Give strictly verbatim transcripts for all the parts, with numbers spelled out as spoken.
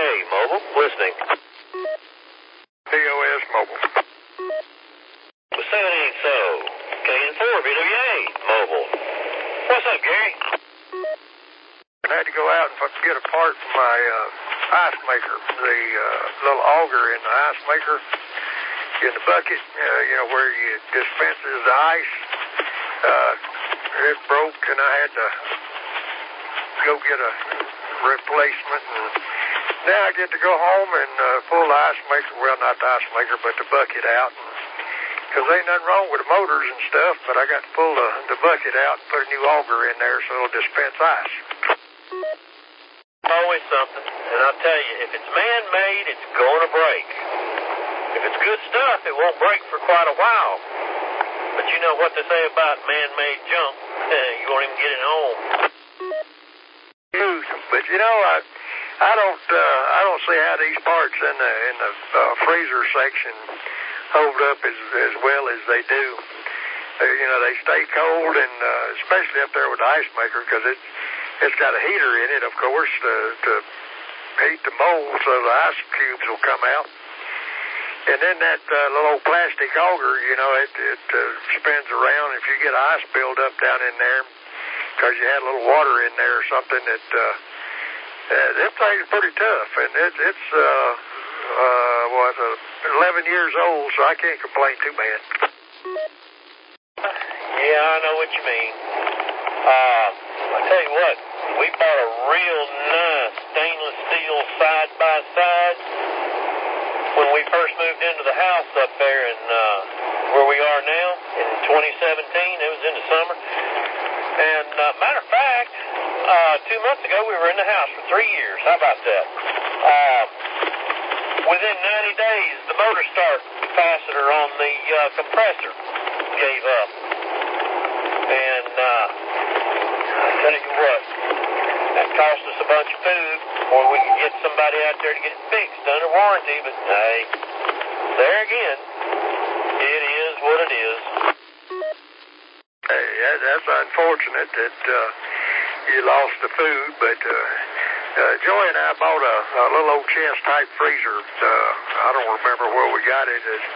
Mobile, listening. P O S Mobile. seven eight so. K N four, B W A, Mobile. What's up, Gary? I had to go out and get a part from my uh, ice maker, the uh, little auger in the ice maker, in the bucket, uh, you know, where you dispenses the ice. Uh, it broke, and I had to go get a replacement. And now I get to go home and uh, pull the ice maker, well, not the ice maker, but the bucket out. Because ain't nothing wrong with the motors and stuff, but I got to pull the, the bucket out and put a new auger in there so it'll dispense ice. Always something, and I'll tell you, if it's man-made, it's going to break. If it's good stuff, it won't break for quite a while. But you know what they say about man-made junk, you won't even get it home. But you know, I, I don't, uh, I don't see how these parts in the in the uh, freezer section hold up as as well as they do. Uh, you know, they stay cold, and uh, especially up there with the ice maker, because it it's got a heater in it, of course, to to heat the mold so the ice cubes will come out. And then that uh, little old plastic auger, you know, it it uh, spins around. If you get ice buildup down in there, because you had a little water in there or something, that uh, uh, that thing's pretty tough, and it, it's uh, uh, what uh, eleven years old, so I can't complain too bad. Yeah, I know what you mean. Uh, I tell you what, we bought a real nice stainless steel side by side when we first moved into the house up there in uh, where we are now in twenty seventeen. It was in the summer. And uh, matter of fact, uh, two months ago we were in the house for three years. How about that? Uh, within ninety days, the motor start capacitor on the uh, compressor gave up. And uh, I tell you what, that cost us a bunch of food before we could get somebody out there to get it fixed under warranty. But hey, there again, it is what it is. Hey, that, that's unfortunate that uh, you lost the food, but uh, uh, Joy and I bought a, a little old chest-type freezer. Uh, I don't remember where we got it. It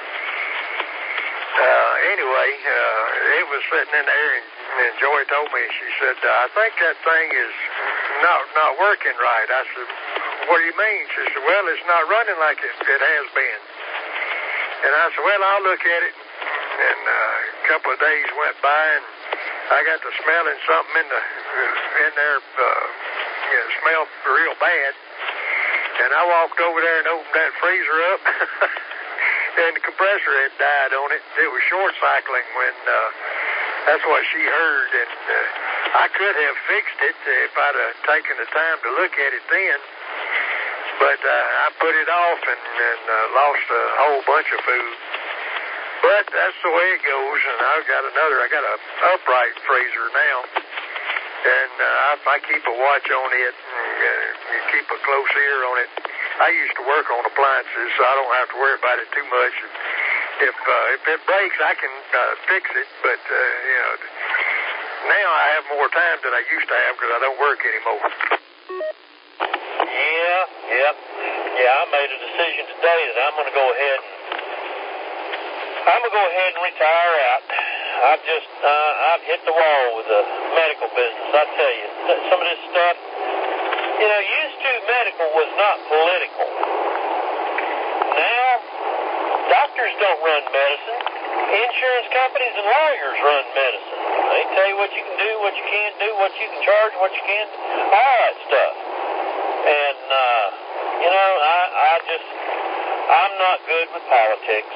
uh, anyway, uh, it was sitting in there, and, and Joy told me, she said, I think that thing is not not working right. I said, what do you mean? She said, well, it's not running like it, it has been. And I said, well, I'll look at it. And uh, a couple of days went by, and I got to smelling something in the in there. Uh, you know, smelled real bad. And I walked over there and opened that freezer up, and the compressor had died on it. It was short cycling when uh, that's what she heard. And uh, I could have fixed it if I'd have taken the time to look at it then. But uh, I put it off and, and uh, lost a whole bunch of food. But that's the way it goes, and I've got another, I got a upright freezer now, and uh, I, I keep a watch on it, and uh, you keep a close ear on it. I used to work on appliances, so I don't have to worry about it too much. If uh, if it breaks, I can uh, fix it, but, uh, you know, now I have more time than I used to have because I don't work anymore. Yeah, yeah, yeah, I made a decision today that I'm going to go ahead and I'm going to go ahead and retire out. I've just, uh, I've hit the wall with the medical business. I tell you, some of this stuff, you know, used to medical was not political. Now, doctors don't run medicine. Insurance companies and lawyers run medicine. They tell you what you can do, what you can't do, what you can charge, what you can't, all that stuff. And, uh, you know, I, I just, I'm not good with politics.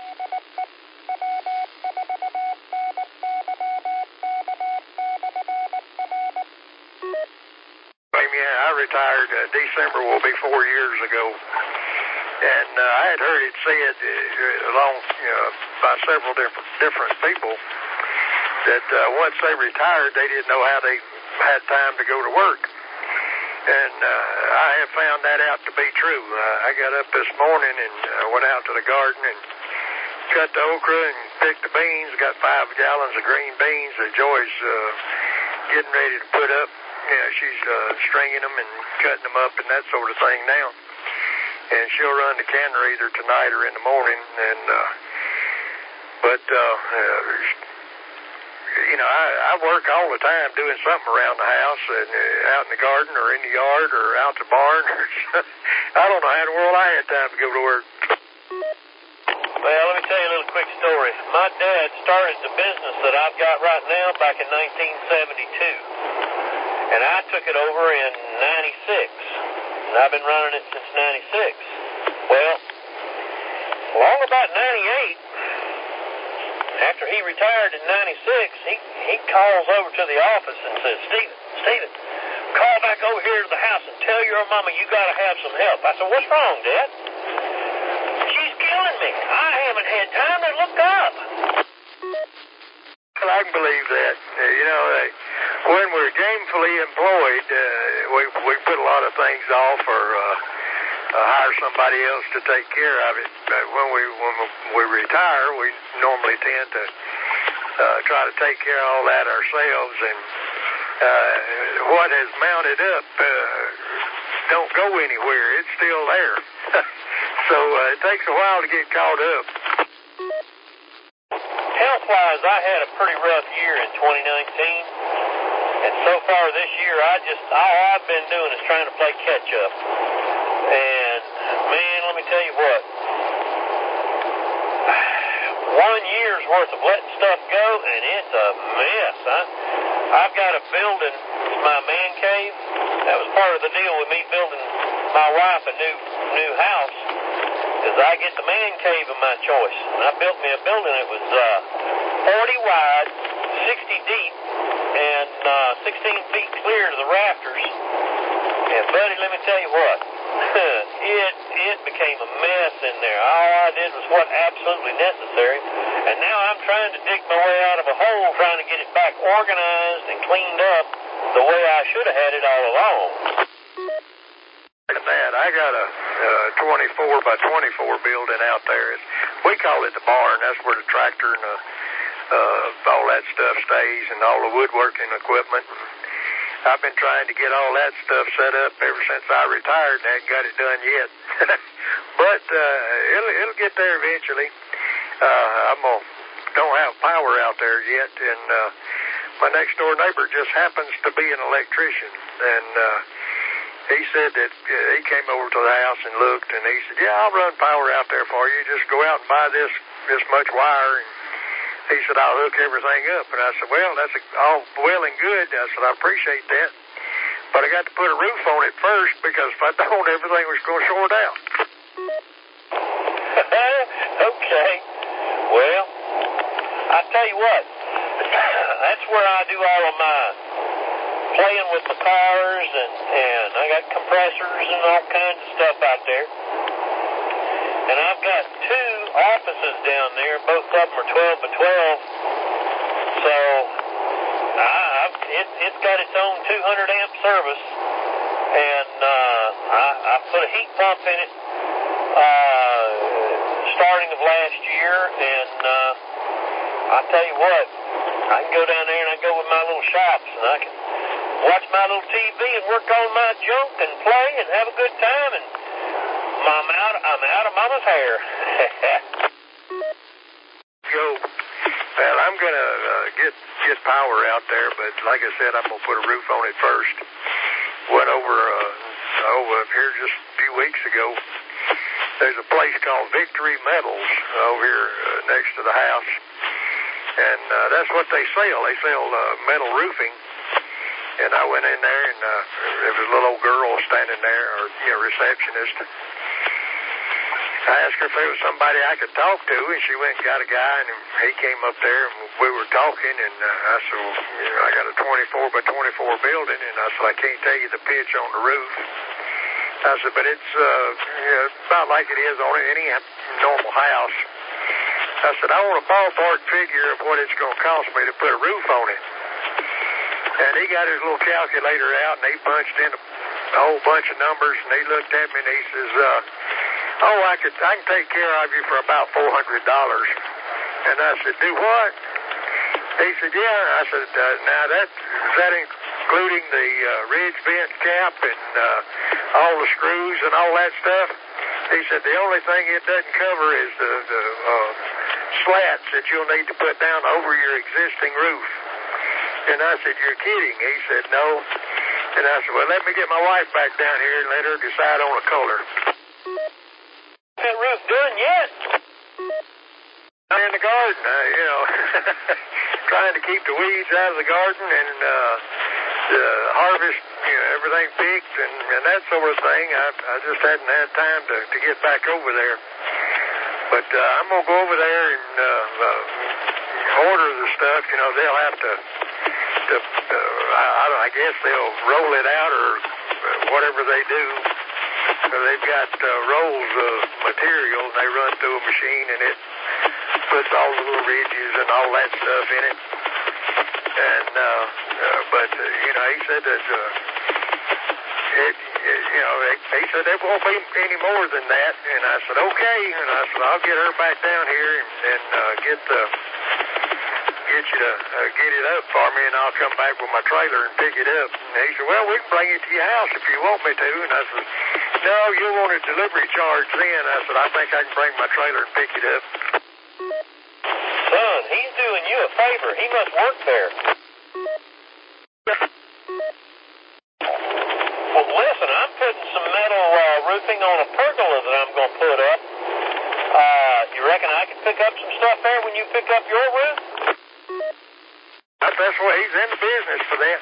I retired, uh, December will be four years ago, and uh, I had heard it said uh, along you know, by several different different people that uh, once they retired, they didn't know how they had time to go to work, and uh, I have found that out to be true. Uh, I got up this morning and uh, went out to the garden and cut the okra and picked the beans. Got five gallons of green beans that Joy's uh, getting ready to put up. Yeah, she's uh, stringing them and cutting them up and that sort of thing now. and she'll run the canner either tonight or in the morning. And uh, but uh, uh, you know, I, I work all the time doing something around the house and uh, out in the garden or in the yard or out the barn. I don't know how in the world I had time to go to work. Well, let me tell you a little quick story. My dad started the business that I've got right now back in nineteen seventy-two, and I took it over in ninety-six, and I've been running it since ninety-six. Well, along about ninety-eight, after he retired in ninety-six, he, he calls over to the office and says, Stephen, Stephen, call back over here to the house and tell your mama you got to have some help. I said, what's wrong, Dad? She's killing me. I haven't had time to look up. Well, I can believe that. Uh, you know, uh, when we're gainfully employed, uh, we we put a lot of things off or uh, uh, hire somebody else to take care of it. But when we when we retire, we normally tend to uh, try to take care of all that ourselves. And uh, what has mounted up uh, don't go anywhere. It's still there. So uh, it takes a while to get caught up. Health-wise, I had a pretty rough year in twenty nineteen, and so far this year, I just all I've been doing is trying to play catch-up. And man, let me tell you what, one year's worth of letting stuff go, and it's a mess. I, I've got a building, my man cave. That was part of the deal with me building my wife a new new house. Because I get the man cave of my choice. And I built me a building that was uh, forty wide, sixty deep, and uh, sixteen feet clear to the rafters. And, buddy, let me tell you what. it it became a mess in there. All I did was what absolutely necessary. And now I'm trying to dig my way out of a hole, trying to get it back organized and cleaned up the way I should have had it all along. That I got a uh, twenty-four by twenty-four building out there. It's, we call it the barn. That's where the tractor and the, uh, all that stuff stays, and all the woodworking equipment. I've been trying to get all that stuff set up ever since I retired, and haven't got it done yet. But uh, it'll it'll get there eventually. Uh, I'm gonna, don't have power out there yet, and uh, my next door neighbor just happens to be an electrician, and uh, he said that uh, he came over to the house and looked, and he said, yeah, I'll run power out there for you. Just go out and buy this this much wire. And he said, I'll hook everything up. And I said, well, that's all well and good. I said, I appreciate that. But I got to put a roof on it first, because if I don't, everything was going to short out. Okay. Well, I tell you what, that's where I do all of mine. Playing with the cars, and, and I got compressors and all kinds of stuff out there. And I've got two offices down there. Both of them are twelve by twelve. So I, I've, it, it's got its own two hundred amp service. And uh, I, I put a heat pump in it uh, starting of last year. And uh, I tell you what, I can go down there and I go with my little shops, and I can watch my little T V and work on my junk and play and have a good time, and I'm out, I'm out of mama's hair. Go. Well, I'm going to uh, get get power out there, but like I said, I'm going to put a roof on it first. Went over, uh, over here just a few weeks ago. There's a place called Victory Metals over here uh, next to the house, and uh, that's what they sell. They sell uh, metal roofing. And I went in there, and uh, there was a little old girl standing there, or, you know, receptionist. I asked her if there was somebody I could talk to, and she went and got a guy, and he came up there, and we were talking, and uh, I said, well, you know, I got a twenty-four by twenty-four building, and I said, I can't tell you the pitch on the roof. I said, but it's uh, you know, about like it is on any normal house. I said, I want a ballpark figure of what it's going to cost me to put a roof on it. And he got his little calculator out, and he punched in a, a whole bunch of numbers, and he looked at me, and he says, uh, oh, I could, I can take care of you for about four hundred dollars. And I said, do what? He said, yeah. I said, uh, now that, is that including the uh, ridge vent cap and uh, all the screws and all that stuff? He said the only thing it doesn't cover is the, the uh, slats that you'll need to put down over your existing roof. And I said, you're kidding. He said, no. And I said, well, let me get my wife back down here and let her decide on a color. That roof done yet? I'm in the garden, uh, you know, trying to keep the weeds out of the garden and uh, the harvest, you know, everything picked and, and that sort of thing. I, I just hadn't had time to, to get back over there. But uh, I'm going to go over there and uh, uh, order the stuff. You know, they'll have to, to uh, I, I guess they'll roll it out or whatever they do. So they've got uh, rolls of material, and they run through a machine, and it puts all the little ridges and all that stuff in it. And, uh, uh, but, uh, you know, he said that, uh, it, it, you know, he said there won't be any more than that. And I said, okay. And I said, I'll get her back down here and, and uh, get the, get you to uh, get it up for me, and I'll come back with my trailer and pick it up. And he said, well, we can bring it to your house if you want me to. And I said, no, you want a delivery charge then. I said, I think I can bring my trailer and pick it up. Son, he's doing you a favor. He must work there. Well, listen, I'm putting some metal uh, roofing on a pergola that I'm going to put up. Uh, you reckon I can pick up some stuff there when you pick up your roof? That's what he's in the business for that.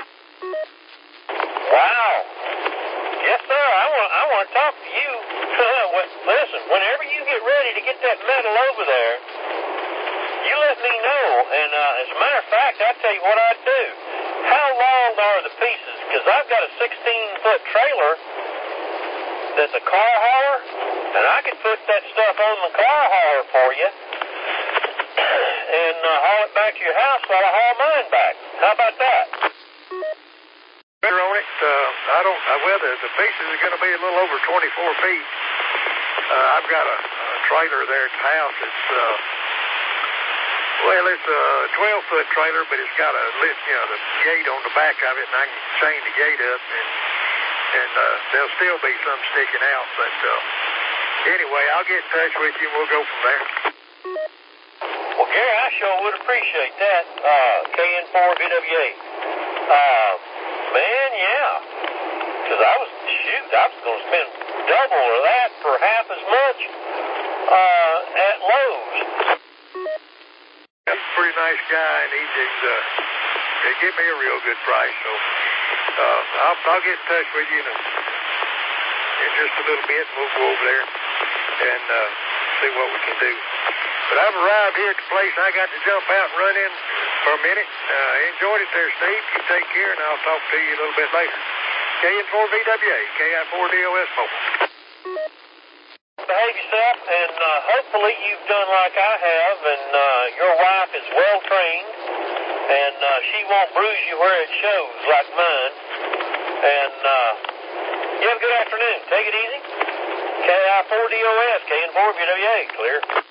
Wow. Yes, sir. I want I want to talk to you. Listen, whenever you get ready to get that metal over there, you let me know. And uh, as a matter of fact, I'll tell you what I'd do. How long are the pieces? Because I've got a sixteen-foot trailer that's a car hauler, and I could put that stuff on the car hauler for you and uh, haul it back to your house while I haul mine back. How about that? Better on it. Uh, I don't. Uh, well, the, the pieces are going to be a little over twenty-four feet. Uh, I've got a, a trailer there at the house. It's uh, well, it's a twelve-foot trailer, but it's got a lit, you know, the gate on the back of it, and I can chain the gate up, and and uh, there'll still be some sticking out. But uh, anyway, I'll get in touch with you, and we'll go from there. Well, Gary, I sure would appreciate that. Uh, K N four V W A. Uh, man, yeah. Because I was, shoot, I was going to spend double of that for half as much uh, at Lowe's. He's a pretty nice guy, and he did, uh, they give me a real good price. So uh, I'll, I'll get in touch with you in, a, in just a little bit, and we'll go over there and uh, see what we can do. But I've arrived here at the place. I got to jump out and run in for a minute. Uh, enjoyed it there, Steve. You take care, and I'll talk to you a little bit later. K N four V W A, K I four D O S Mobile. Behave yourself, and uh, hopefully you've done like I have, and uh, your wife is well trained, and uh, she won't bruise you where it shows like mine. And uh, you have a good afternoon. Take it easy. K I four D O S, K N four V W A, clear.